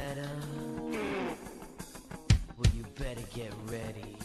better? Well, you better get ready.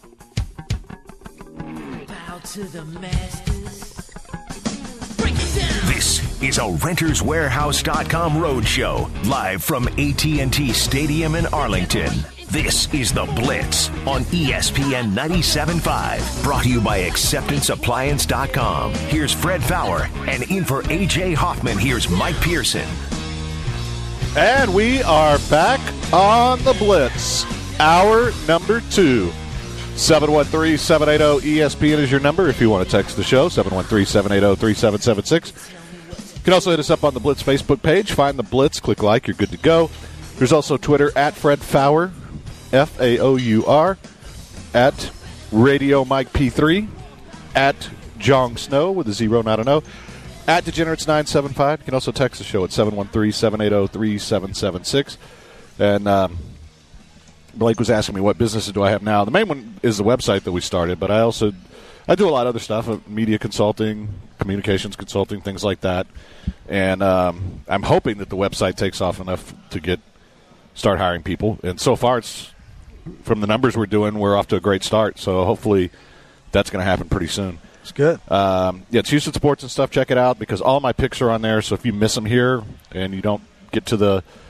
Bow to the masters. Break it down. This is a RentersWarehouse.com roadshow, live from AT&T Stadium in Arlington. This is The Blitz on ESPN 97.5, brought to you by AcceptanceAppliance.com. Here's Fred Faour, and in for A.J. Hoffman, here's Mike Pearson. And we are back on The Blitz, hour number 2. 713-780-ESPN is your number if you want to text the show, 713-780-3776. You can also hit us up on the Blitz Facebook page. Find The Blitz, click like, you're good to go. There's also Twitter, at Fred Faour, Faour, at Radio Mike P3, at Jong Snow with a 0, not an O, at Degenerates975. You can also text the show at 713-780-3776. And Blake was asking me what businesses do I have now. The main one is the website that we started, but I do a lot of other stuff, media consulting, communications consulting, things like that. And I'm hoping that the website takes off enough to start hiring people. And so far, from the numbers we're doing, we're off to a great start. So hopefully that's going to happen pretty soon. It's good. It's Houston Sports and stuff. Check it out because all my picks are on there. So if you miss them here and you don't get to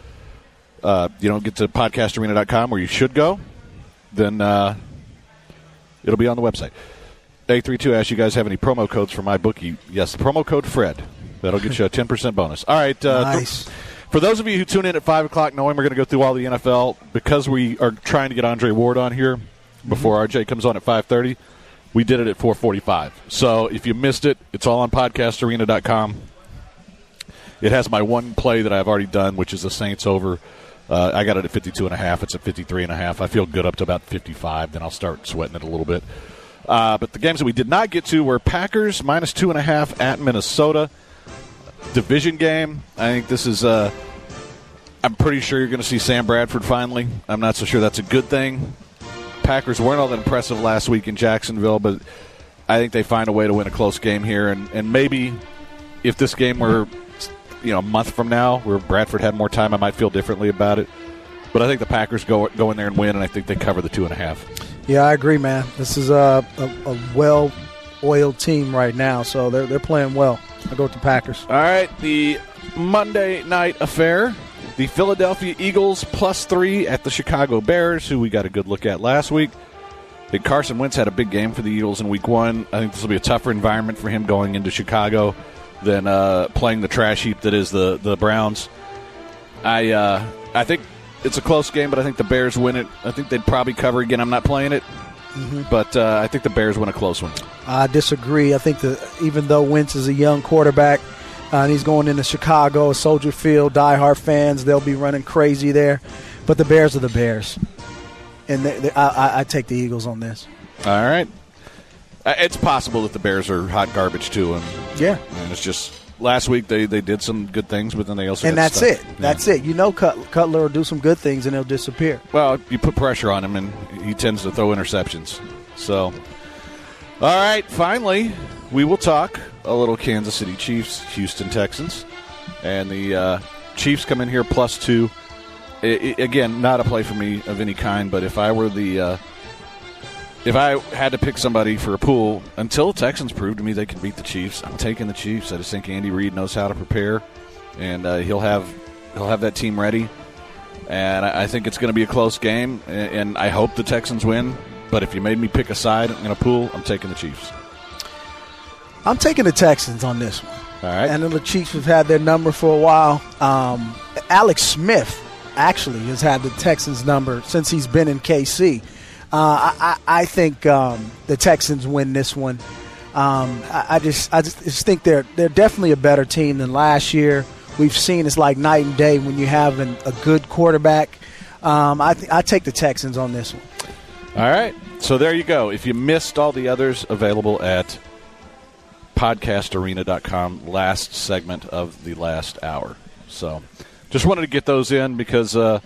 podcastarena.com where you should go, then it'll be on the website. A32 asks, you guys have any promo codes for my bookie? Yes, the promo code Fred. That'll get you a 10% bonus. All right. Nice. For those of you who tune in at 5 o'clock knowing we're going to go through all the NFL, because we are trying to get Andre Ward on here before RJ comes on at 5:30, we did it at 4:45. So if you missed it, it's all on podcastarena.com. It has my one play that I've already done, which is the Saints over. I got it at 52.5. It's at 53.5. I feel good up to about 55. Then I'll start sweating it a little bit. But the games that we did not get to were Packers minus 2.5 at Minnesota. Division game. I think this is I'm pretty sure you're going to see Sam Bradford finally. I'm not so sure that's a good thing. Packers weren't all that impressive last week in Jacksonville, but I think they find a way to win a close game here. And maybe if this game were a month from now where Bradford had more time, I might feel differently about it. But I think the Packers go in there and win, and I think they cover the 2.5. Yeah, I agree, man. This is a well-oiled team right now, so they're playing well. I go with the Packers. All right, the Monday night affair. The Philadelphia Eagles +3 at the Chicago Bears, who we got a good look at last week. I think Carson Wentz had a big game for the Eagles in Week 1. I think this will be a tougher environment for him going into Chicago than playing the trash heap that is the Browns. I think it's a close game, but I think the Bears win it. I think they'd probably cover again. I'm not playing it, but I think the Bears win a close one. I disagree. I think even though Wentz is a young quarterback and he's going into Chicago, Soldier Field, diehard fans, they'll be running crazy there. But the Bears are the Bears, and I take the Eagles on this. All right. It's possible that the Bears are hot garbage too, and it's just last week they did some good things, but then they also that's it. Yeah. That's it. Cutler will do some good things and he'll disappear. Well, you put pressure on him, and he tends to throw interceptions. So, all right, finally, we will talk a little Kansas City Chiefs, Houston Texans, and the Chiefs come in here +2. Again, not a play for me of any kind, but if I were if I had to pick somebody for a pool, until the Texans prove to me they can beat the Chiefs, I'm taking the Chiefs. I just think Andy Reid knows how to prepare, and he'll have that team ready. And I think it's going to be a close game, and I hope the Texans win. But if you made me pick a side in a pool, I'm taking the Chiefs. I'm taking the Texans on this one. All right. I know the Chiefs have had their number for a while. Alex Smith actually has had the Texans' number since he's been in KC. I think the Texans win this one. I just think they're definitely a better team than last year. We've seen it's like night and day when you have a good quarterback. I take the Texans on this one. All right. So there you go. If you missed all the others, available at podcastarena.com, last segment of the last hour. So just wanted to get those in because, like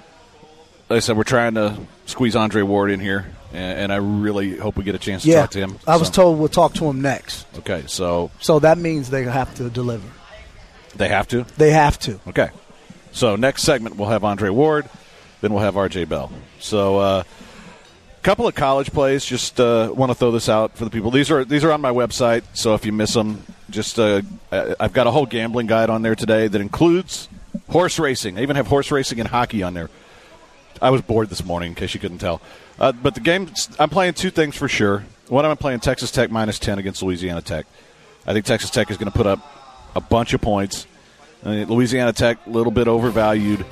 I said, we're trying to squeeze Andre Ward in here, and I really hope we get a chance to talk to him. I was told we'll talk to him next. Okay, so that means they have to deliver. They have to? They have to. Okay. So next segment we'll have Andre Ward, then we'll have R.J. Bell. So a couple of college plays. Just want to throw this out for the people. These are on my website, so if you miss them, just I've got a whole gambling guide on there today that includes horse racing. I even have horse racing and hockey on there. I was bored this morning, in case you couldn't tell. But the game, I'm playing two things for sure. One, I'm playing Texas Tech -10 against Louisiana Tech. I think Texas Tech is going to put up a bunch of points. Louisiana Tech, a little bit overvalued.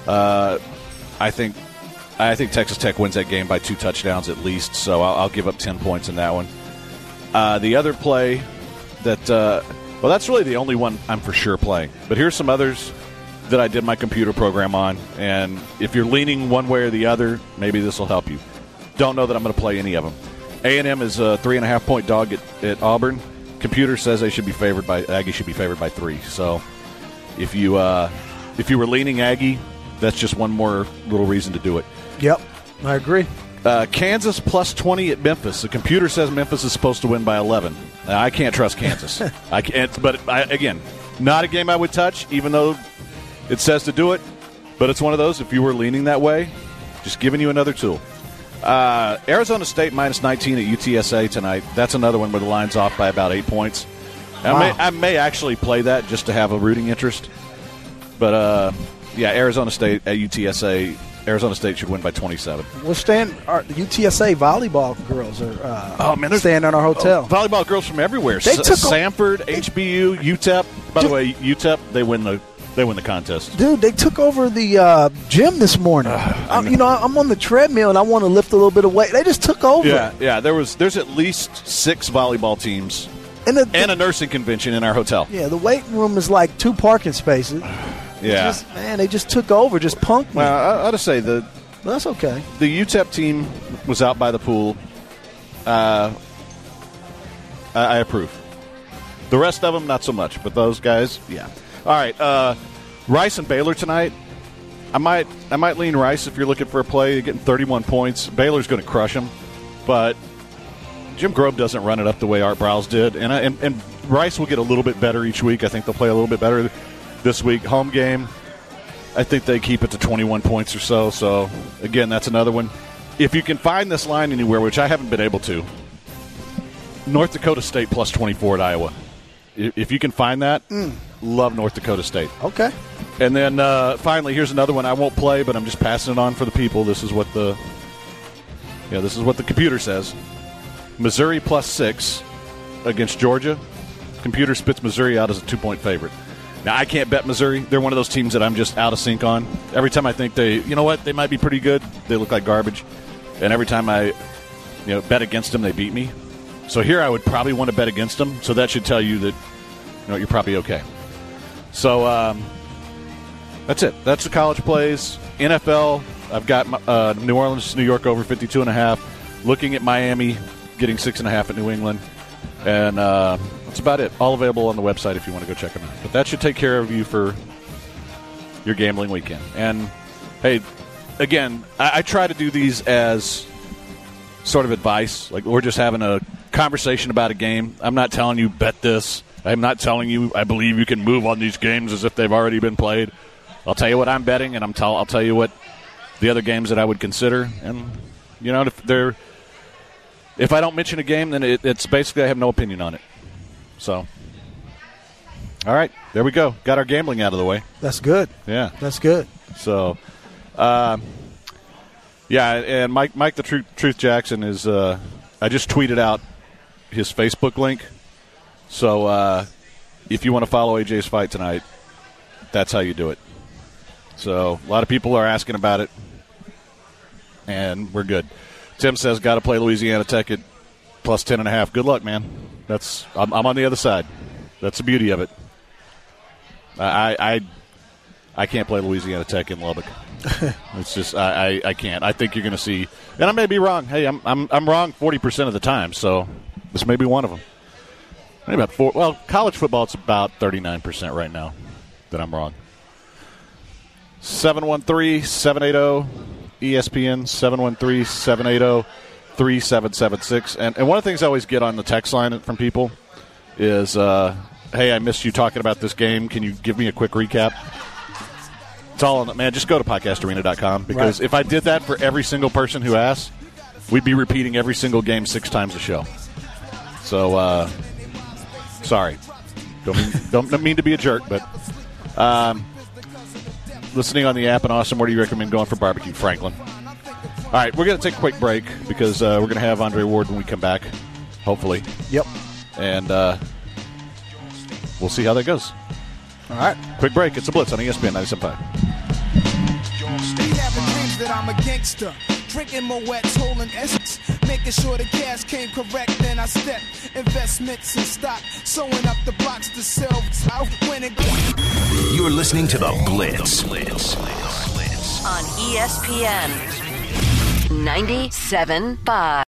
I think Texas Tech wins that game by 2 touchdowns at least, so I'll give up 10 points in that one. The other play that, that's really the only one I'm for sure playing. But here's some others that I did my computer program on, and if you're leaning one way or the other, maybe this will help you. Don't know that I'm going to play any of them. A&M is a 3.5-point dog at Auburn. Computer says Aggie should be favored by 3. So if you were leaning Aggie, that's just one more little reason to do it. Yep, I agree. Kansas +20 at Memphis. The computer says Memphis is supposed to win by 11. I can't trust Kansas. I can't. But again, not a game I would touch, even though it says to do it. But it's one of those. If you were leaning that way, just giving you another tool. Arizona State -19 at UTSA tonight. That's another one where the line's off by about 8 points. Wow. I may actually play that just to have a rooting interest. But, Arizona State at UTSA. Arizona State should win by 27. We're staying. The UTSA volleyball girls are staying in our hotel. Volleyball girls from everywhere. They took Samford, HBU, UTEP. By the way, UTEP, they win the contest. Dude, they took over the gym this morning. I'm on the treadmill and I want to lift a little bit of weight. They just took over. Yeah. There's at least 6 volleyball teams and a nursing convention in our hotel. Yeah, the weight room is like 2 parking spaces. Yeah, they just took over, just punked me. Well, I ought to say that's okay. The UTEP team was out by the pool. I approve. The rest of them, not so much, but those guys, yeah. All right, Rice and Baylor tonight. I might lean Rice if you're looking for a play. You're getting 31 points. Baylor's going to crush them, but Jim Grobe doesn't run it up the way Art Browse did, and Rice will get a little bit better each week. I think they'll play a little bit better this week. Home game, I think they keep it to 21 points or so. So, again, that's another one. If you can find this line anywhere, which I haven't been able to, North Dakota State +24 at Iowa. If you can find that, love North Dakota State. Okay. And then, finally, here's another one I won't play, but I'm just passing it on for the people. This is what the computer says. Missouri +6 against Georgia. Computer spits Missouri out as a 2-point favorite. Now, I can't bet Missouri. They're one of those teams that I'm just out of sync on. Every time I think they might be pretty good, they look like garbage. And every time I bet against them, they beat me. So here I would probably want to bet against them. So that should tell you that you're probably okay. So that's it. That's the college plays. NFL, I've got New Orleans, New York over 52.5. Looking at Miami, getting 6.5 at New England. And that's about it. All available on the website if you want to go check them out. But that should take care of you for your gambling weekend. And, hey, again, I try to do these as sort of advice. Like, we're just having a conversation about a game. I'm not telling you bet this. I'm not telling you I believe you can move on these games as if they've already been played. I'll tell you what I'm betting, and I'll tell you what the other games that I would consider. And, if I don't mention a game, then it's basically I have no opinion on it. So, all right, there we go. Got our gambling out of the way. That's good. Yeah. That's good. So, and Mike the Truth Jackson is I just tweeted out his Facebook link. So, if you want to follow AJ's fight tonight, that's how you do it. So, a lot of people are asking about it, and we're good. Tim says, got to play Louisiana Tech at +10.5. Good luck, man. I'm on the other side. That's the beauty of it. I can't play Louisiana Tech in Lubbock. It's just I can't. I think you're going to see, and I may be wrong. Hey, I'm wrong 40% of the time, so this may be one of them. Maybe about 4. Well, college football, it's about 39% right now that I'm wrong. 713-780 ESPN 713-780-3776. And one of the things I always get on the text line from people is, hey, I missed you talking about this game. Can you give me a quick recap? It's all on the, man, just go to podcastarena.com because if I did that for every single person who asked, we'd be repeating every single game 6 times a show. So, sorry. Don't mean to be a jerk, but listening on the app and Awesome, where do you recommend going for barbecue, Franklin? All right, we're going to take a quick break because we're going to have Andre Ward when we come back, hopefully. Yep. And we'll see how that goes. All right. Quick break. It's a Blitz on ESPN 97.5. That I'm a gangster, drinking Moet's, holding essence, making sure the cash came correct. Then I step investments in stock, sewing up the blocks to sell. Winning. You're listening to the Blitz On ESPN 97.5.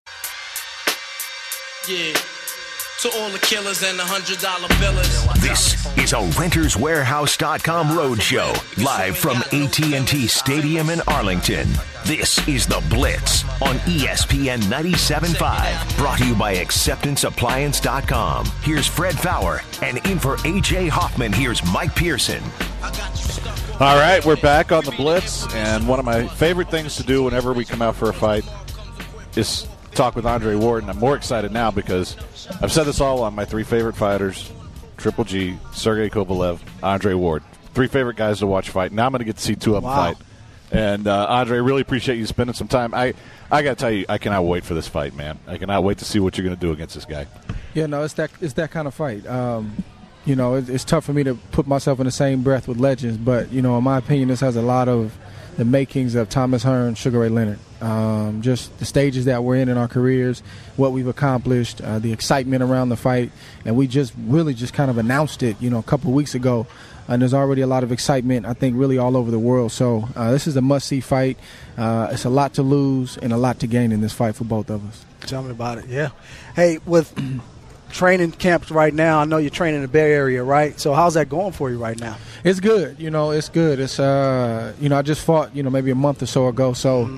Yeah. To all the killers and the $100 billers. This is a RentersWarehouse.com roadshow live from AT&T Stadium in Arlington. This is The Blitz on ESPN 97.5. Brought to you by AcceptanceAppliance.com. Here's Fred Fowler, and in for A.J. Hoffman, here's Mike Pearson. All right, we're back on The Blitz, and one of my favorite things to do whenever we come out for a fight is talk with Andre Ward, and I'm more excited now because I've said this all on my 3 favorite fighters, Triple G, Sergey Kovalev, Andre Ward. 3 favorite guys to watch fight. Now I'm going to get to see 2 of them fight. And, Andre, really appreciate you spending some time. I got to tell you, I cannot wait for this fight, man. I cannot wait to see what you're going to do against this guy. Yeah, no, it's that kind of fight. You know, it's tough for me to put myself in the same breath with legends, but, you know, in my opinion, this has a lot of the makings of Thomas Hearns, Sugar Ray Leonard. Just the stages that we're in our careers, what we've accomplished, the excitement around the fight, and we just really just kind of announced it, you know, a couple of weeks ago, and there's already a lot of excitement, I think, really all over the world. So this is a must-see fight. It's a lot to lose and a lot to gain in this fight for both of us. Tell me about it, yeah. Hey, with training camps right now, I know you're training in the Bay Area, right? So how's that going for you right now? It's good. You know, it's good. It's, you know, I just fought, you know, maybe a month or so ago. So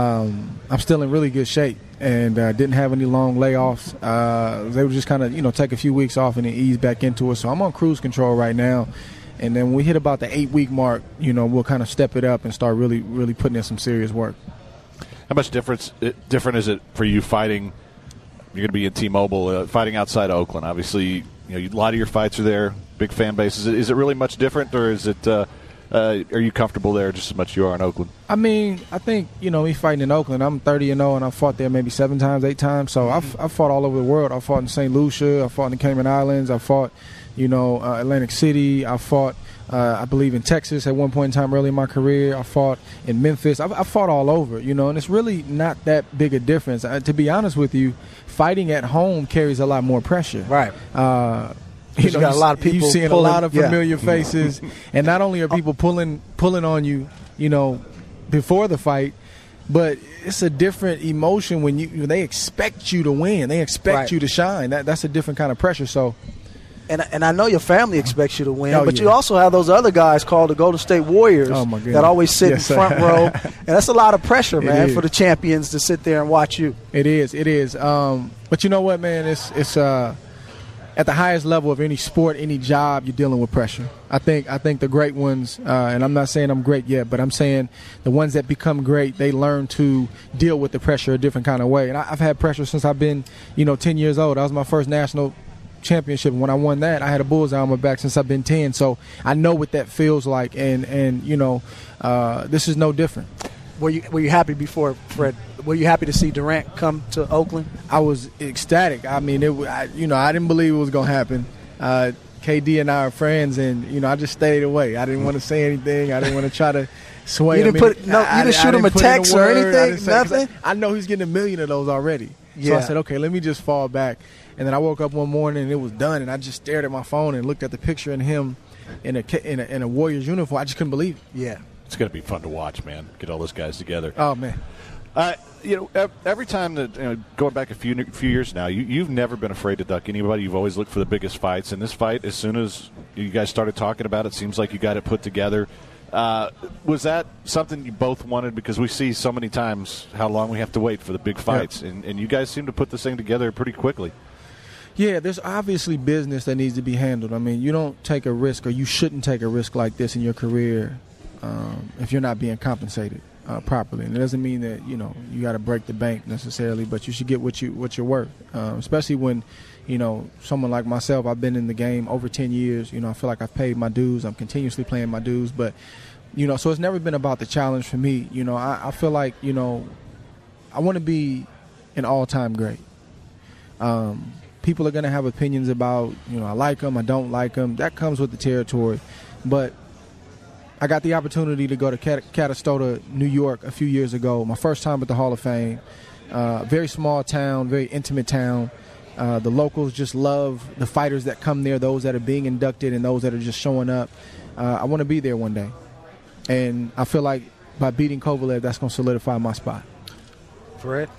I'm still in really good shape and didn't have any long layoffs. They would just kind of, you know, take a few weeks off and then ease back into it. So I'm on cruise control right now. And then when we hit about the 8-week mark, you know, we'll kind of step it up and start really, really putting in some serious work. How much different is it for you fighting? You're going to be in T-Mobile, fighting outside of Oakland. Obviously, you know, a lot of your fights are there, big fan base. Is it really much different, or is it? Are you comfortable there just as much as you are in Oakland? I mean, I think, you know, me fighting in Oakland, I'm 30-0, and I've fought there maybe 7 times, 8 times. So I've fought all over the world. I fought in St. Lucia. I fought in the Cayman Islands. I fought, you know, Atlantic City. I fought, I believe, in Texas at one point in time early in my career. I fought in Memphis. I fought all over, you know, and it's really not that big a difference. To be honest with you, fighting at home carries a lot more pressure. Right. You know, got a lot of people. You're seeing a lot of familiar faces, and not only are people pulling on you, you know, before the fight, but it's a different emotion when they expect you to win. They expect you to shine. That's a different kind of pressure. So. And I know your family expects you to win, but you also have those other guys called the Golden State Warriors that always sit in front row. And that's a lot of pressure, man, for the champions to sit there and watch you. It is. But you know what, man? It's at the highest level of any sport, any job, you're dealing with pressure. I think the great ones, and I'm not saying I'm great yet, but I'm saying the ones that become great, they learn to deal with the pressure a different kind of way. And I've had pressure since I've been, 10 years old. That was my first national championship. When I won that, I had a bullseye on my back since I've been 10. So I know what that feels like, and this is no different. Were you happy before, Fred? Were you happy to see Durant come to Oakland? I was ecstatic. I mean, I didn't believe it was going to happen. KD and I are friends, and I just stayed away. I didn't want to say anything. I didn't want to try to sway him. You didn't shoot him a text or anything? Nothing? I know he's getting 1 million of those already. Yeah. So I said, okay, let me just fall back. And then I woke up one morning and it was done, and I just stared at my phone and looked at the picture of him in a Warriors uniform. I just couldn't believe it. Yeah. It's going to be fun to watch, man. Get all those guys together. Oh, man. Every time that going back a few years now, you've never been afraid to duck anybody. You've always looked for the biggest fights. And this fight, as soon as you guys started talking about it, seems like you got it put together. Was that something you both wanted? Because we see so many times how long we have to wait for the big fights, and you guys seem to put this thing together pretty quickly. Yeah, there's obviously business that needs to be handled. I mean, you don't take a risk, or you shouldn't take a risk like this in your career if you're not being compensated properly. And it doesn't mean that, you know, you got to break the bank necessarily, but you should get what you're worth, especially when, you know, someone like myself, I've been in the game over 10 years. You know, I feel like I've paid my dues. I'm continuously paying my dues. But, you know, so it's never been about the challenge for me. You know, I feel like, you know, I want to be an all-time great. People are going to have opinions about, you know, I like them, I don't like them. That comes with the territory. But I got the opportunity to go to Catastota, New York a few years ago, my first time at the Hall of Fame. Very small town, very intimate town. The locals just love the fighters that come there, those that are being inducted and those that are just showing up. I want to be there one day. And I feel like by beating Kovalev, that's going to solidify my spot. Fred?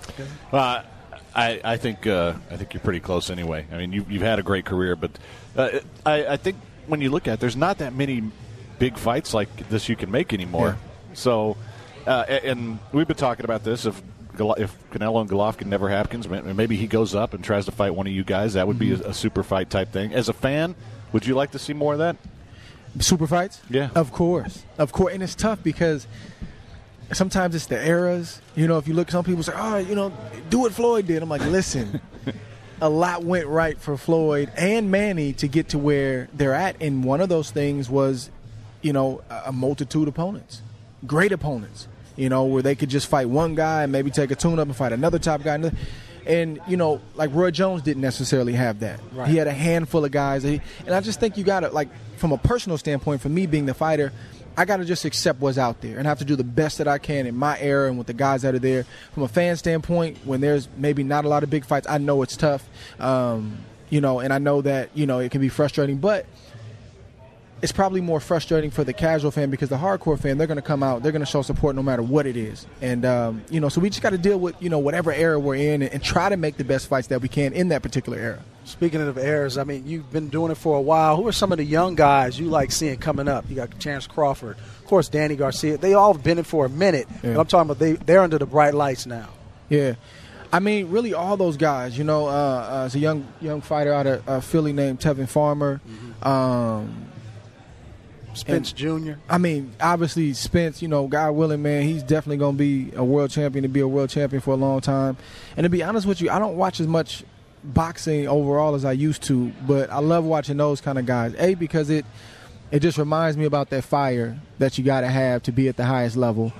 I think you're pretty close anyway. I mean, you've had a great career, but I think when you look at it, there's not that many big fights like this you can make anymore. Yeah. So, and we've been talking about this. If Canelo and Golovkin never happens, maybe he goes up and tries to fight one of you guys. That would be a super fight type thing. As a fan, would you like to see more of that? Super fights? Yeah. Of course. And it's tough because sometimes it's the eras. You know, if you look, some people say, oh, you know, do what Floyd did. I'm like, listen, a lot went right for Floyd and Manny to get to where they're at. And one of those things was, you know, a multitude of opponents, great opponents, you know, where they could just fight one guy and maybe take a tune-up and fight another top guy. And, you know, like Roy Jones didn't necessarily have that. Right. He had a handful of guys. And I just think you got to, like, from a personal standpoint, for me being the fighter, I got to just accept what's out there and have to do the best that I can in my era and with the guys that are there. From a fan standpoint, when there's maybe not a lot of big fights, I know it's tough, you know, and I know that, you know, it can be frustrating. But it's probably more frustrating for the casual fan because the hardcore fan, they're going to come out, they're going to show support no matter what it is. And, you know, so we just got to deal with, you know, whatever era we're in and try to make the best fights that we can in that particular era. Speaking of eras, I mean, you've been doing it for a while. Who are some of the young guys you like seeing coming up? You got Chance Crawford, of course, Danny Garcia. They all have been in for a minute. Yeah. And I'm talking about they're under the bright lights now. Yeah. I mean, really all those guys, you know, there's a young fighter out of Philly named Tevin Farmer. Mm-hmm. Spence Jr. I mean, obviously Spence, you know, God willing, man, he's definitely going to be a world champion, to be a world champion for a long time. And to be honest with you, I don't watch as much boxing overall as I used to, but I love watching those kind of guys. Because it just reminds me about that fire that you got to have to be at the highest level.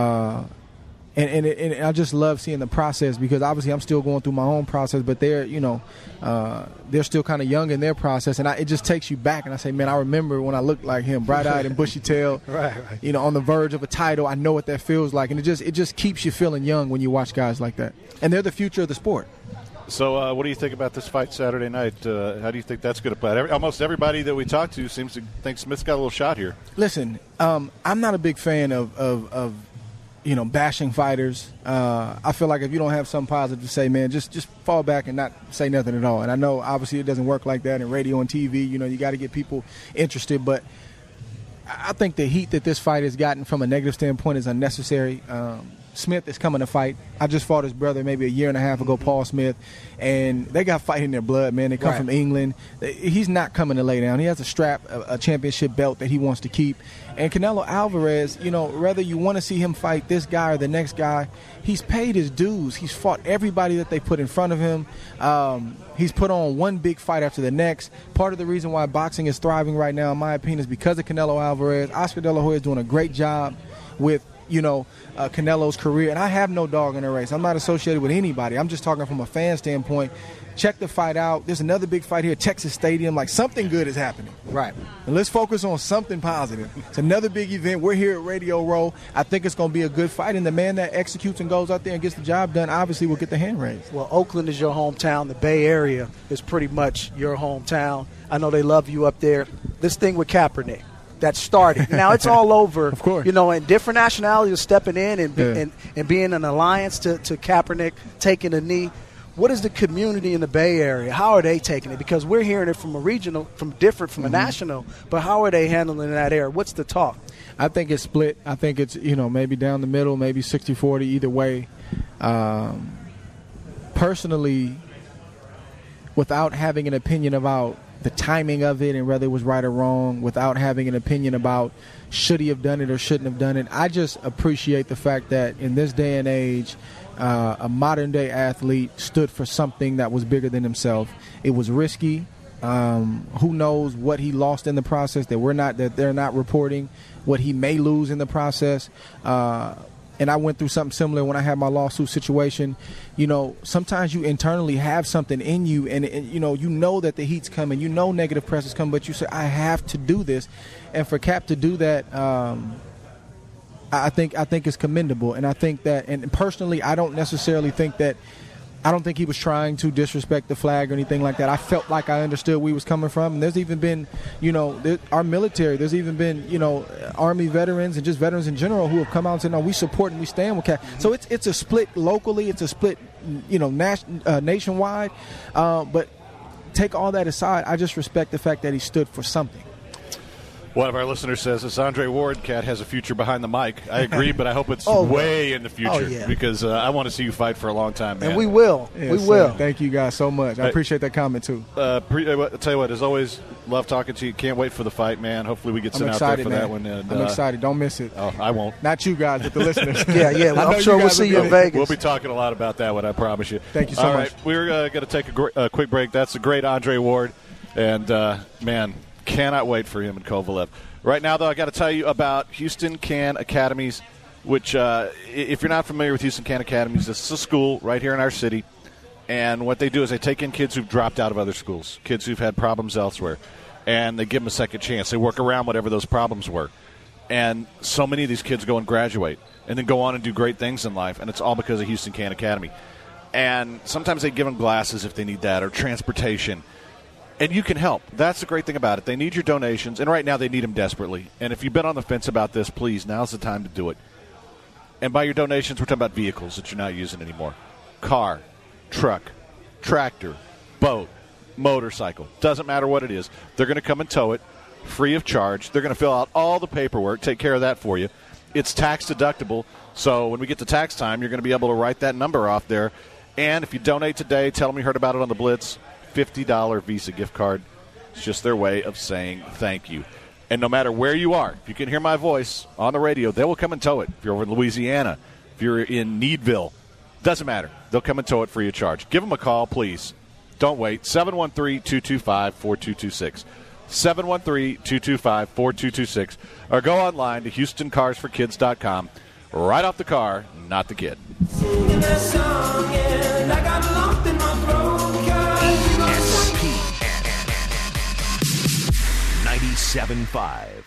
And I just love seeing the process because obviously I'm still going through my own process, but they're, you know, they're still kind of young in their process, and it just takes you back. And I say, man, I remember when I looked like him, bright-eyed and bushy-tailed, right. You know, on the verge of a title. I know what that feels like, and it just keeps you feeling young when you watch guys like that. And they're the future of the sport. So what do you think about this fight Saturday night? How do you think that's going to play? Almost everybody that we talk to seems to think Smith's got a little shot here. Listen, I'm not a big fan of you know, bashing fighters. I feel like if you don't have something positive to say, man, just fall back and not say nothing at all. And I know obviously it doesn't work like that in radio and TV. You know, you got to get people interested. But I think the heat that this fight has gotten from a negative standpoint is unnecessary. Smith is coming to fight. I just fought his brother maybe a year and a half ago, Paul Smith, and they got fight in their blood, man. They come from England. He's not coming to lay down. He has a strap, a championship belt that he wants to keep. And Canelo Alvarez, you know, whether you want to see him fight this guy or the next guy, he's paid his dues. He's fought everybody that they put in front of him. He's put on one big fight after the next. Part of the reason why boxing is thriving right now, in my opinion, is because of Canelo Alvarez. Oscar De La Hoya is doing a great job with, you know, Canelo's career. And I have no dog in the race. I'm not associated with anybody. I'm just talking from a fan standpoint. Check the fight out. There's another big fight here, Texas Stadium. Like, something good is happening. Right. And let's focus on something positive. It's another big event. We're here at Radio Row. I think it's going to be a good fight. And the man that executes and goes out there and gets the job done obviously will get the hand raised. Well, Oakland is your hometown. The Bay Area is pretty much your hometown. I know they love you up there. This thing with Kaepernick that started. Now it's all over. Of course. You know, and different nationalities are stepping in and being an alliance to Kaepernick taking a knee. What is the community in the Bay Area? How are they taking it? Because we're hearing it from a regional, from a national, but how are they handling that area? What's the talk? I think it's split. I think it's, you know, maybe down the middle, maybe 60-40, either way. Personally, without having an opinion about the timing of it and whether it was right or wrong without having an opinion about should he have done it or shouldn't have done it. I just appreciate the fact that in this day and age, a modern-day athlete stood for something that was bigger than himself. It was risky. Who knows what he lost in the process that they're not reporting, what he may lose in the process. And I went through something similar when I had my lawsuit situation. You know, sometimes you internally have something in you, and you know that the heat's coming, you know negative press is coming, but you say, I have to do this. And for Cap to do that, I think it's commendable. And I think that, and personally, I don't think he was trying to disrespect the flag or anything like that. I felt like I understood where he was coming from. And there's even been, our military, there's even been, Army veterans and just veterans in general who have come out and said, no, we support and we stand with Cap. So it's a split locally. It's a split, nationwide. But take all that aside, I just respect the fact that he stood for something. One of our listeners says, this Andre Ward cat has a future behind the mic. I agree, but I hope it's way in the future because I want to see you fight for a long time, man. And we will. Yes, we will. Thank you guys so much. I appreciate that comment, too. I'll tell you what, as always, love talking to you. Can't wait for the fight, man. Hopefully we get sent out there for that one. And, I'm excited. Don't miss it. Oh, I won't. Not you guys, but the listeners. Yeah. Well, I'm sure we'll see you in Vegas. We'll be talking a lot about that one, I promise you. Thank you so much. All right, we're going to take a quick break. That's the great Andre Ward. And, man, cannot wait for him and Kovalev. Right now, though, I got to tell you about Houston Can Academies, which, if you're not familiar with Houston Can Academies, this is a school right here in our city. And what they do is they take in kids who've dropped out of other schools, kids who've had problems elsewhere, and they give them a second chance. They work around whatever those problems were. And so many of these kids go and graduate and then go on and do great things in life, and it's all because of Houston Can Academy. And sometimes they give them glasses if they need that or transportation. And you can help. That's the great thing about it. They need your donations, and right now they need them desperately. And if you've been on the fence about this, please, now's the time to do it. And by your donations, we're talking about vehicles that you're not using anymore. Car, truck, tractor, boat, motorcycle. Doesn't matter what it is. They're going to come and tow it free of charge. They're going to fill out all the paperwork, take care of that for you. It's tax deductible, so when we get to tax time, you're going to be able to write that number off there. And if you donate today, tell them you heard about it on the Blitz. $50 Visa gift card. It's just their way of saying thank you. And no matter where you are, if you can hear my voice on the radio, they will come and tow it. If you're over in Louisiana, if you're in Needville, doesn't matter. They'll come and tow it free of charge. Give them a call, please. Don't wait. 713-225-4226. 713-225-4226. Or go online to HoustonCarsForKids.com. Right off the car, not the kid. Singing that song and I got lump in my throat. 97.5.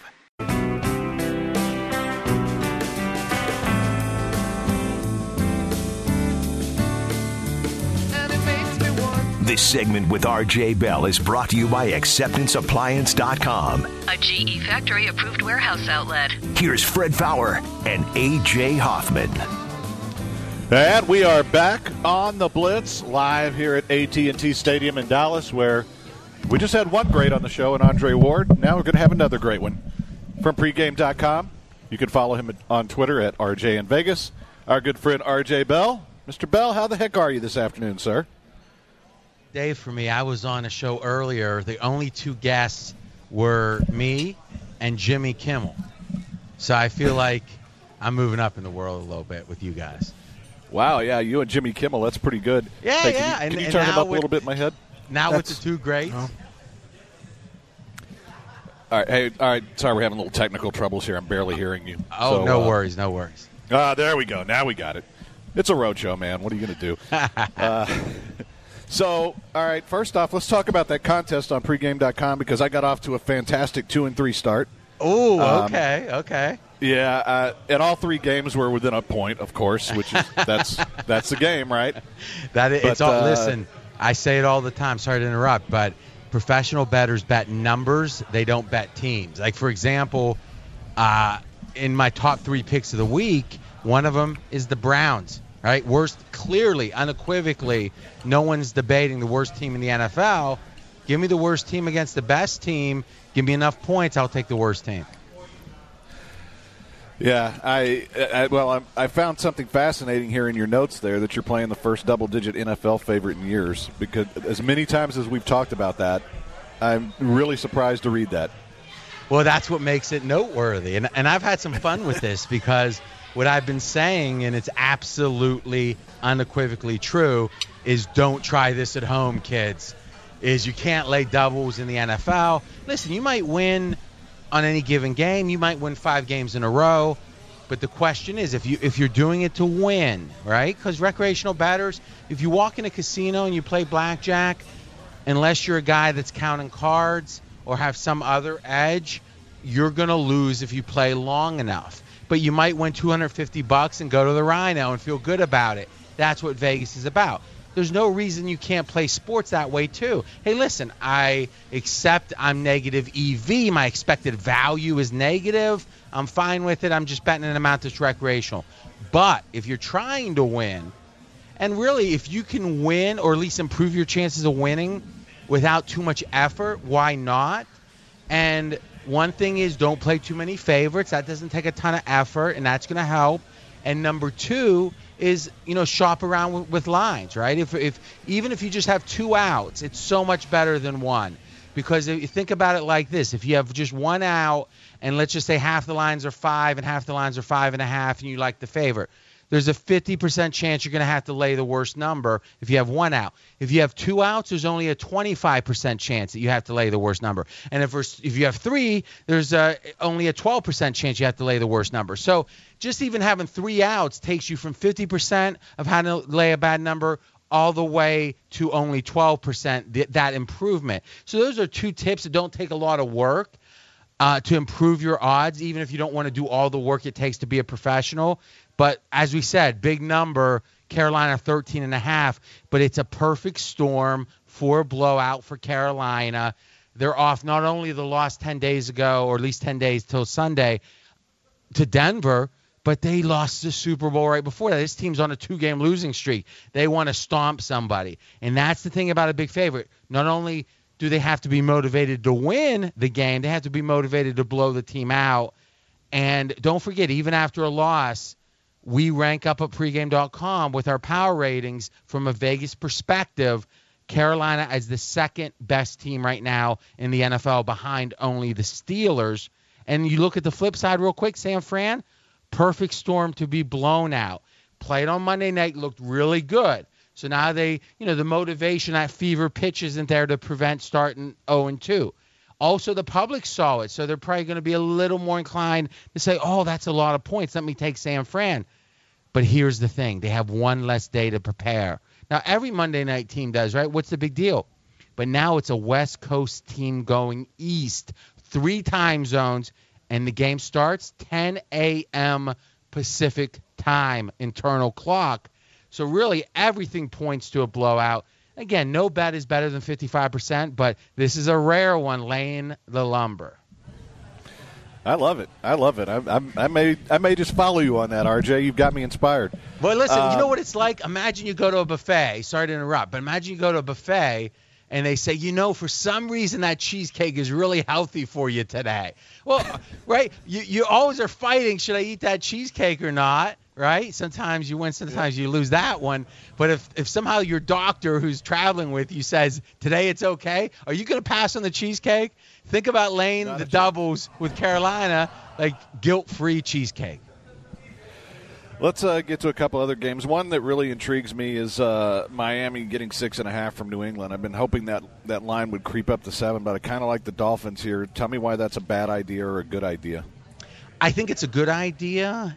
This segment with RJ Bell is brought to you by AcceptanceAppliance.com. A GE factory-approved warehouse outlet. Here's Fred Fowler and AJ Hoffman. And we are back on the Blitz, live here at AT&T Stadium in Dallas, where we just had one great on the show, and Andre Ward. Now we're going to have another great one from pregame.com. You can follow him on Twitter at RJ in Vegas. Our good friend RJ Bell. Mr. Bell, how the heck are you this afternoon, sir? Day for me. I was on a show earlier. The only two guests were me and Jimmy Kimmel. So I feel like I'm moving up in the world a little bit with you guys. Wow, yeah, you and Jimmy Kimmel, that's pretty good. Yeah, hey, yeah. Can you turn him up a little bit in my head? Now with the two greats. All right. Sorry, we're having a little technical troubles here. I'm barely hearing you. Oh, so, no worries. There we go. Now we got it. It's a road show, man. What are you going to do? So, all right, first off, let's talk about that contest on pregame.com because I got off to a fantastic 2-3 start. Oh, okay. Yeah, and all three games were within a point, of course, which is that's the game, right? Listen, I say it all the time. Sorry to interrupt, but professional bettors bet numbers. They don't bet teams. Like, for example, in my top three picks of the week, one of them is the Browns. Right, worst, clearly, unequivocally, no one's debating the worst team in the NFL. Give me the worst team against the best team. Give me enough points, I'll take the worst team. Yeah, I found something fascinating here in your notes there that you're playing the first double-digit NFL favorite in years because as many times as we've talked about that, I'm really surprised to read that. Well, that's what makes it noteworthy. And I've had some fun with this because what I've been saying, and it's absolutely unequivocally true, is don't try this at home, kids. Is you can't lay doubles in the NFL. Listen, you might win on any given game. You might win 5 games in a row. But the question is, if you're doing it to win, right? Because recreational bettors, if you walk in a casino and you play blackjack, unless you're a guy that's counting cards or have some other edge, you're going to lose if you play long enough. But you might win $250 and go to the Rhino and feel good about it. That's what Vegas is about. There's no reason you can't play sports that way too. Hey, listen, I accept I'm negative EV. My expected value is negative. I'm fine with it. I'm just betting an amount that's recreational. But if you're trying to win, and really if you can win or at least improve your chances of winning without too much effort, why not? And one thing is don't play too many favorites. That doesn't take a ton of effort, and that's going to help. And number 2 is, shop around with lines, right? If even if you just have 2 outs, it's so much better than 1. Because if you think about it like this, if you have just 1 out, and let's just say half the lines are 5 and half the lines are 5.5, and you like the favorite, there's a 50% chance you're going to have to lay the worst number if you have 1 out. If you have 2 outs, there's only a 25% chance that you have to lay the worst number. And if you have 3, there's only a 12% chance you have to lay the worst number. So just even having 3 outs takes you from 50% of having to lay a bad number all the way to only 12%, that improvement. So those are 2 tips that don't take a lot of work to improve your odds, even if you don't want to do all the work it takes to be a professional. But as we said, big number, Carolina 13.5, but it's a perfect storm for a blowout for Carolina. They're off not only the loss 10 days ago, or at least 10 days till Sunday, to Denver, but they lost the Super Bowl right before that. This team's on a 2-game losing streak. They want to stomp somebody. And that's the thing about a big favorite. Not only do they have to be motivated to win the game, they have to be motivated to blow the team out. And don't forget, even after a loss, we rank up at pregame.com with our power ratings from a Vegas perspective. Carolina as the second best team right now in the NFL, behind only the Steelers. And you look at the flip side real quick, San Fran, perfect storm to be blown out. Played on Monday night, looked really good. So now the motivation, that fever pitch isn't there to prevent starting 0-2. Also, the public saw it, so they're probably going to be a little more inclined to say, oh, that's a lot of points. Let me take San Fran. But here's the thing. They have 1 less day to prepare. Now, every Monday night team does, right? What's the big deal? But now it's a West Coast team going east, 3 time zones, and the game starts 10 a.m. Pacific time, internal clock. So really everything points to a blowout. Again, no bet is better than 55%, but this is a rare one, laying the lumber. I love it. I may just follow you on that, RJ. You've got me inspired. Well, listen, you know what it's like? Imagine you go to a buffet. Sorry to interrupt, but imagine you go to a buffet and they say, for some reason that cheesecake is really healthy for you today. Well, right? You always are fighting, should I eat that cheesecake or not? Right? Sometimes you win, sometimes you lose that one. But if somehow your doctor who's traveling with you says, today it's okay, are you going to pass on the cheesecake? Think about laying the doubles with Carolina, like guilt-free cheesecake. Let's get to a couple other games. One that really intrigues me is Miami getting 6.5 from New England. I've been hoping that line would creep up to 7, but I kind of like the Dolphins here. Tell me why that's a bad idea or a good idea. I think it's a good idea.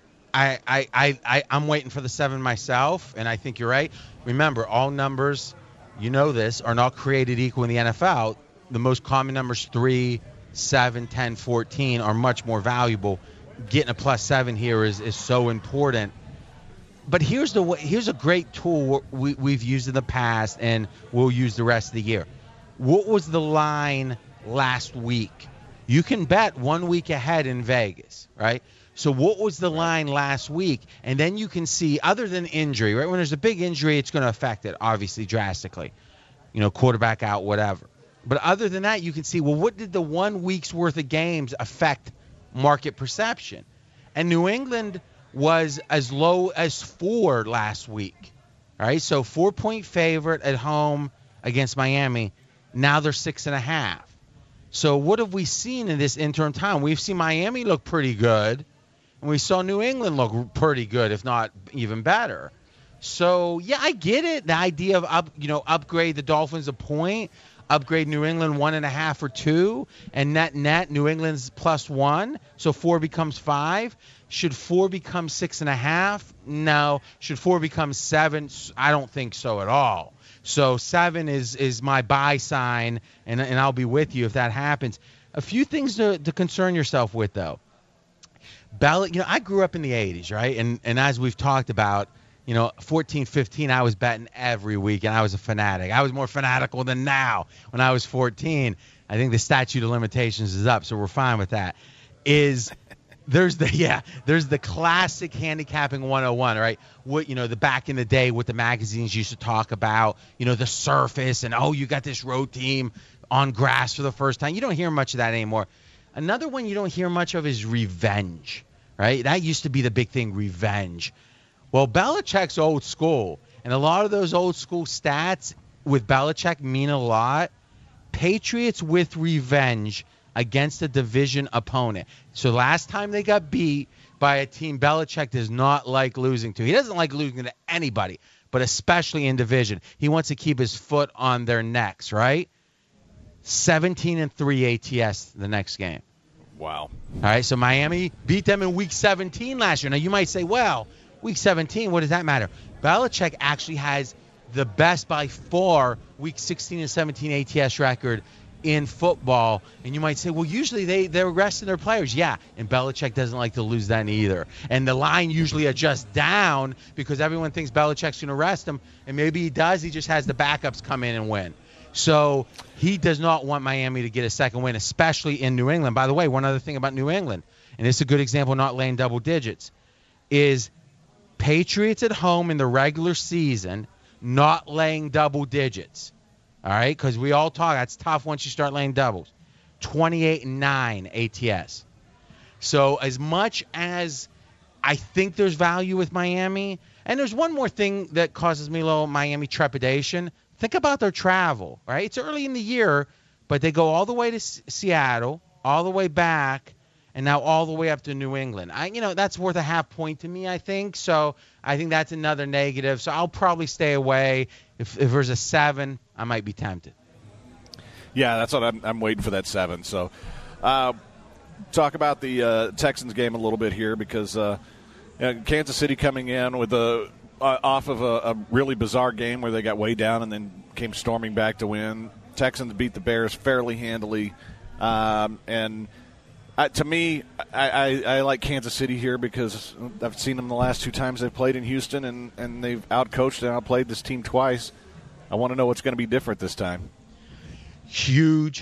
I'm waiting for the 7 myself, and I think you're right. Remember, all numbers, this, are not created equal in the NFL. The most common numbers, 3, 7, 10, 14, are much more valuable. Getting a +7 here is so important. But here's a great tool we've used in the past, and we'll use the rest of the year. What was the line last week? You can bet 1 week ahead in Vegas, right? So what was the line last week? And then you can see, other than injury, right? When there's a big injury, it's going to affect it, obviously, drastically. Quarterback out, whatever. But other than that, you can see, well, what did the 1 week's worth of games affect market perception? And New England was as low as 4 last week. All right, so 4-point favorite at home against Miami. Now they're 6.5. So what have we seen in this interim time? We've seen Miami look pretty good, and we saw New England look pretty good, if not even better. So, yeah, I get it. The idea of, upgrade the Dolphins a point, upgrade New England 1.5 or 2, and net New England's +1, so 4 becomes 5. Should 4 become 6.5? No. Should 4 become 7? I don't think so at all. So 7 is my buy sign, and I'll be with you if that happens. A few things to concern yourself with, though. I grew up in the 80s, right? And as we've talked about, 14, 15, I was betting every week, and I was a fanatic. I was more fanatical than now. When I was 14, I think the statute of limitations is up, so we're fine with that. There's the classic handicapping 101, right? The back in the day, what the magazines used to talk about, the surface, and you got this road team on grass for the first time. You don't hear much of that anymore. Another one you don't hear much of is revenge, right? That used to be the big thing, revenge. Well, Belichick's old school, and a lot of those old school stats with Belichick mean a lot. Patriots with revenge against a division opponent. So last time they got beat by a team Belichick does not like losing to. He doesn't like losing to anybody, but especially in division. He wants to keep his foot on their necks, right? 17-3 ATS the next game. Wow. All right, so Miami beat them in Week 17 last year. Now, you might say, well, Week 17, what does that matter? Belichick actually has the best by far Week 16 and 17 ATS record in football. And you might say, well, usually they're resting their players. Yeah, and Belichick doesn't like to lose that either. And the line usually adjusts down because everyone thinks Belichick's going to rest him. And maybe he does. He just has the backups come in and win. So he does not want Miami to get a second win, especially in New England. By the way, one other thing about New England, and it's a good example not laying double digits, is Patriots at home in the regular season not laying double digits. All right, because we all talk. That's tough once you start laying doubles. 28-9 ATS. So as much as I think there's value with Miami, and there's one more thing that causes me a little Miami trepidation. Think about their travel, right? It's early in the year, but they go all the way to Seattle, all the way back, and now all the way up to New England. That's worth a half point to me, I think. So I think that's another negative. So I'll probably stay away. If there's a 7, I might be tempted. Yeah, that's what I'm waiting for, that 7. So talk about the Texans game a little bit here because Kansas City coming in with off of a really bizarre game where they got way down and then came storming back to win. Texans beat the Bears fairly handily. To me, I like Kansas City here because I've seen them the last 2 times they've played in Houston, and they've outcoached and outplayed this team twice. I want to know what's going to be different this time. Huge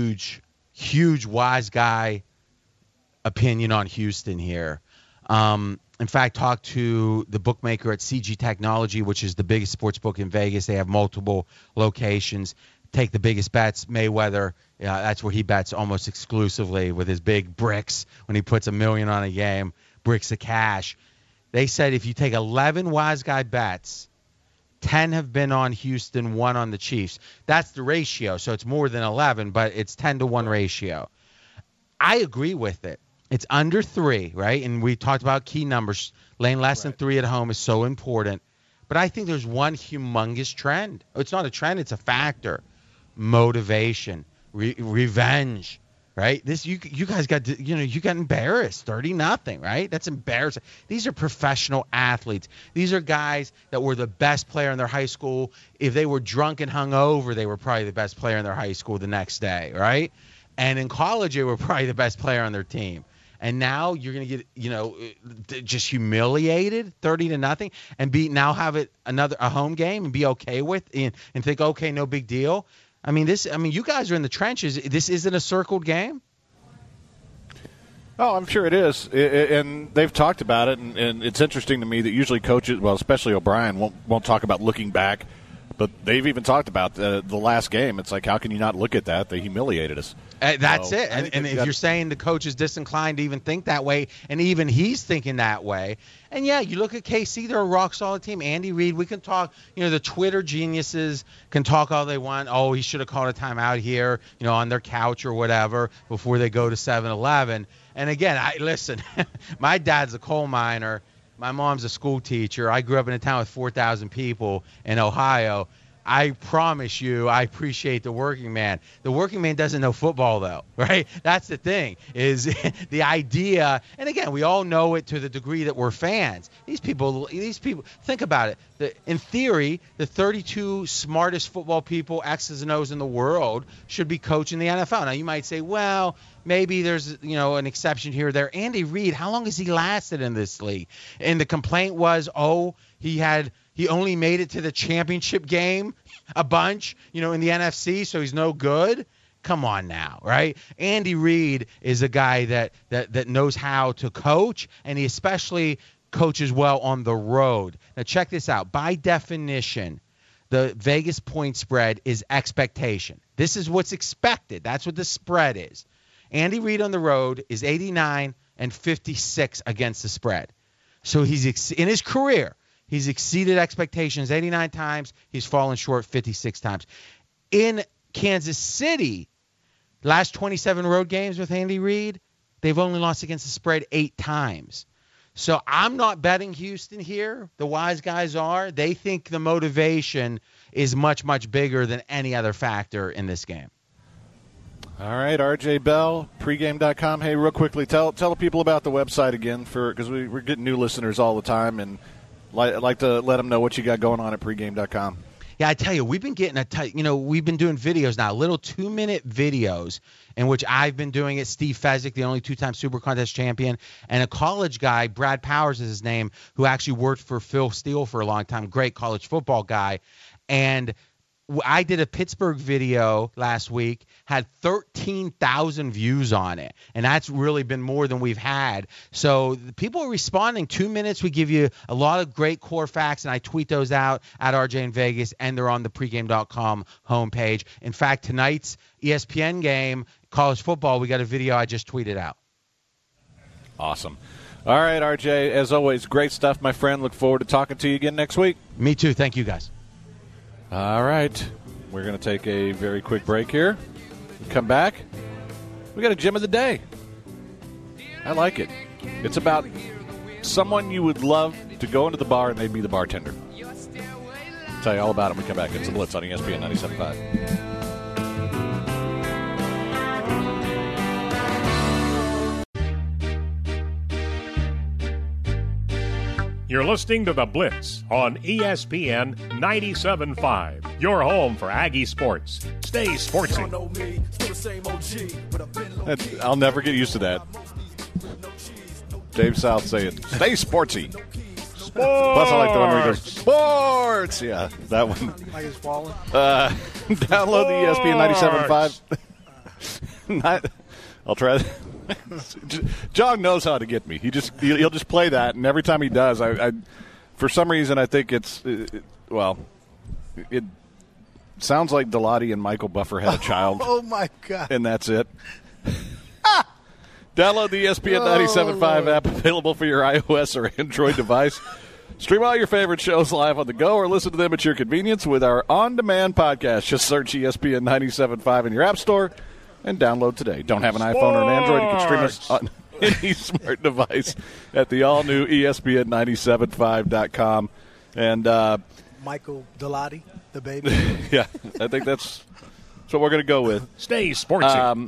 wise guy opinion on Houston here. In fact, talk to the bookmaker at CG Technology, which is the biggest sports book in Vegas. They have multiple locations. Take the biggest bets. Mayweather, that's where he bets almost exclusively with his big bricks when he puts $1 million on a game, bricks of cash. They said if you take 11 wise guy bets, 10 have been on Houston, 1 on the Chiefs. That's the ratio, so it's more than 11, but it's 10-to-1 ratio. I agree with it. It's under 3, right? And we talked about key numbers. Laying less than 3 at home is so important. But I think there's one humongous trend. It's not a trend, it's a factor. Motivation, revenge, right? You guys got you got embarrassed 30-0, right? That's embarrassing. These are professional athletes. These are guys that were the best player in their high school. If they were drunk and hungover, they were probably the best player in their high school the next day, right? And in college, they were probably the best player on their team. And now you're going to get, just humiliated 30-0 and now have it a home game and be okay with and think, okay, no big deal. You guys are in the trenches. This isn't a circled game. Oh, I'm sure it is. And they've talked about it. And it's interesting to me that usually coaches, well, especially O'Brien, won't talk about looking back. But they've even talked about the last game. It's like, how can you not look at that? They humiliated us. That's it. And if you're saying the coach is disinclined to even think that way, and even he's thinking that way, and yeah, you look at KC, they're a rock solid team. Andy Reid, we can talk, the Twitter geniuses can talk all they want. Oh, he should have called a timeout here, on their couch or whatever before they go to 7-Eleven. And again, listen, my dad's a coal miner. My mom's a school teacher. I grew up in a town with 4,000 people in Ohio. I promise you, I appreciate the working man. The working man doesn't know football, though, right? That's the thing, is the idea. And again, we all know it to the degree that we're fans. These people, think about it. In theory, the 32 smartest football people, X's and O's in the world, should be coaching the NFL. Now, you might say, well, maybe there's, an exception here or there. Andy Reid, how long has he lasted in this league? And the complaint was, he only made it to the championship game a bunch, in the NFC, so he's no good. Come on now, right? Andy Reid is a guy that knows how to coach, and he especially coaches well on the road. Now, check this out. By definition, the Vegas point spread is expectation. This is what's expected. That's what the spread is. Andy Reid on the road is 89 and 56 against the spread. So he's in his career, he's exceeded expectations 89 times. He's fallen short 56 times. In Kansas City, last 27 road games with Andy Reid, they've only lost against the spread 8 times. So I'm not betting Houston here. The wise guys are. They think the motivation is much, much bigger than any other factor in this game. All right, RJ Bell, pregame.com. Hey, real quickly, tell the people about the website again, because we're getting new listeners all the time, and I'd like to let them know what you got going on at pregame.com. Yeah, I tell you, we've been getting we've been doing videos now, little 2-minute videos, in which I've been doing it. Steve Fezzik, the only 2-time Super Contest champion, and a college guy, Brad Powers is his name, who actually worked for Phil Steele for a long time, great college football guy. And I did a Pittsburgh video last week, had 13,000 views on it, and that's really been more than we've had. So people are responding. 2 minutes, we give you a lot of great core facts, and I tweet those out at RJ in Vegas, and they're on the pregame.com homepage. In fact, tonight's ESPN game, college football, we got a video I just tweeted out. Awesome. All right, RJ, as always, great stuff, my friend. Look forward to talking to you again next week. Me too. Thank you, guys. All right. We're going to take a very quick break here. Come back. We got a gem of the day. I like it. It's about someone you would love to go into the bar and they'd be the bartender. I'll tell you all about it when we come back. It's The Blitz on ESPN 97.5. You're listening to The Blitz on ESPN 97.5, your home for Aggie sports. Stay sportsy. I'll never get used to that. Dave South saying, stay sportsy. Sports! Plus, I like the one where he goes, sports! Yeah, that one. Like it's falling. Download the ESPN 97.5. I'll try that. John knows how to get me. He'll just play that, and every time he does, I for some reason I think it sounds like Dilotti and Michael Buffer had a child. Oh my God! And that's it. Download the ESPN 97.5 app, available for your iOS or Android device. Stream all your favorite shows live on the go, or listen to them at your convenience with our on-demand podcast. Just search ESPN 97.5 in your app store and download today. Don't have an iPhone or an Android? You can stream us on any smart device at the all-new ESPN975.com. And Michael Dilotti, the baby. Yeah, I think that's what we're going to go with. Stay sportsy.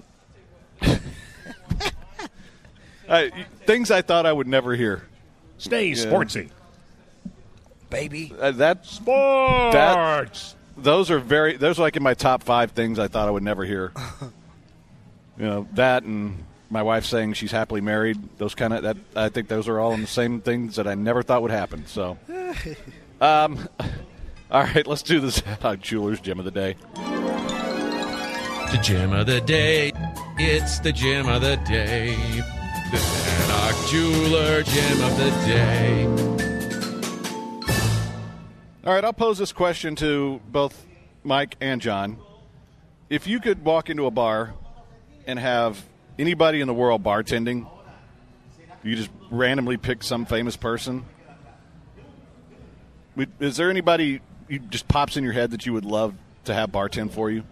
Things I thought I would never hear. Stay sportsy. Baby. Sports. Those are like in my top 5 things I thought I would never hear. That and my wife saying she's happily married, those kind of, that I think those are all in the same things that I never thought would happen. So, all right, let's do this Zadok Jewelers Gem of the Day. The Gem of the Day. It's the Gem of the Day. The Zadok Jeweler Gem of the Day. All right, I'll pose this question to both Mike and John. If you could walk into a bar and have anybody in the world bartending, you just randomly pick some famous person, is there anybody you just pops in your head that you would love to have bartend for you?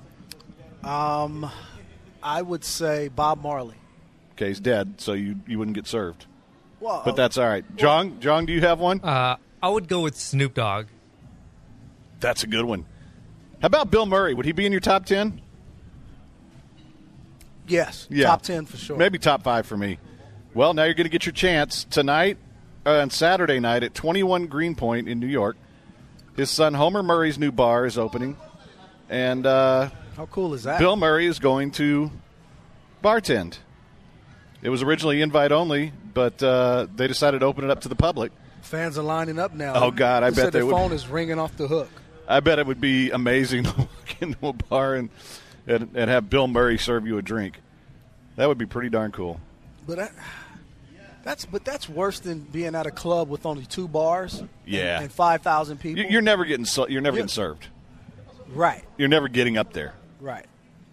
I would say Bob Marley. Okay, he's dead, so you wouldn't get served. Well, but that's all right. John, do you have one? I would go with Snoop Dogg. That's a good one. How about Bill Murray? Would he be in your top 10? Yes, Yeah. top 10 for sure. Maybe top 5 for me. Well, now you're going to get your chance tonight and Saturday night at 21 Greenpoint in New York. His son Homer Murray's new bar is opening, and how cool is that? Bill Murray is going to bartend. It was originally invite only, but they decided to open it up to the public. Fans are lining up now. Oh, God, I bet said they their would. phone is ringing off the hook. I bet it would be amazing to walk into a bar and have Bill Murray serve you a drink. That would be pretty darn cool. But that's worse than being at a club with only 2 bars. Yeah. And 5,000 people. You're never getting getting served. Right. You're never getting up there. Right.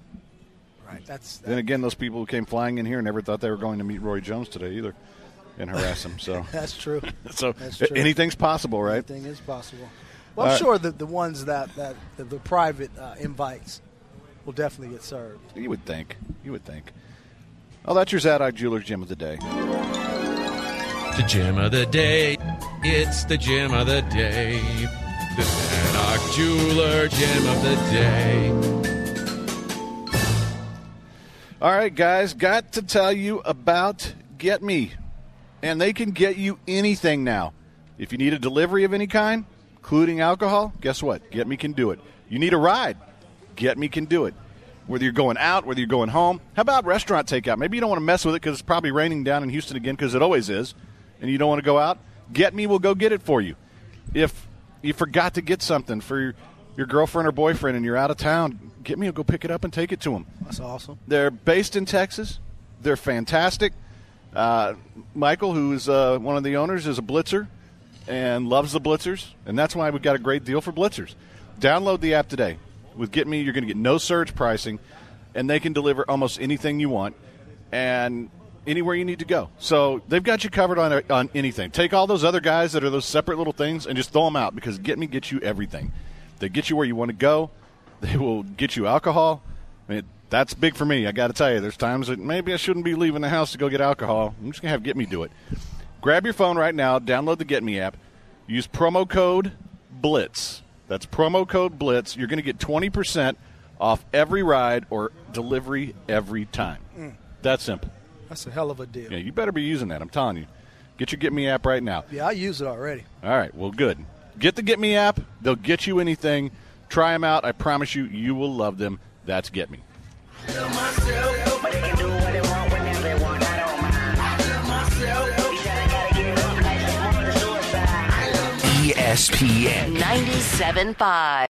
Then again, those people who came flying in here never thought they were going to meet Roy Jones today either and harass him. So that's true. So That's true. anything's possible, right? Anything is possible. Well, I'm sure that the ones that the private invites will definitely get served. You would think. Oh, that's your Zadok Jewelers Gem of the Day. The gem of the day. It's the gem of the day. The Zadok Jeweler Gem of the Day. All right, guys, got to tell you about Get Me. And they can get you anything now. If you need a delivery of any kind, including alcohol, guess what? Get Me can do it. You need a ride, Get Me can do it. Whether you're going out, whether you're going home. How about restaurant takeout? Maybe you don't want to mess with it because it's probably raining down in Houston again, because it always is, and you don't want to go out. Get Me will go get it for you. If you forgot to get something for your girlfriend or boyfriend and you're out of town, Get Me will go pick it up and take it to them. That's awesome. They're based in Texas. They're fantastic. Michael, who is one of the owners, is a Blitzer and loves the Blitzers, and that's why we've got a great deal for Blitzers. Download the app today. With Get Me, you're going to get no surge pricing, and they can deliver almost anything you want and anywhere you need to go. So they've got you covered on anything. Take all those other guys that are those separate little things and just throw them out, because Get Me gets you everything. They get you where you want to go. They will get you alcohol. I mean, that's big for me. I got to tell you, there's times that maybe I shouldn't be leaving the house to go get alcohol. I'm just going to have Get Me do it. Grab your phone right now. Download the Get Me app. Use promo code BLITZ. That's promo code BLITZ. You're going to get 20% off every ride or delivery every time. That's simple. That's a hell of a deal. Yeah, you better be using that. I'm telling you. Get your Get Me app right now. Yeah, I use it already. All right, well, good. Get the Get Me app. They'll get you anything. Try them out. I promise you, you will love them. That's Get Me. ESPN 97.5.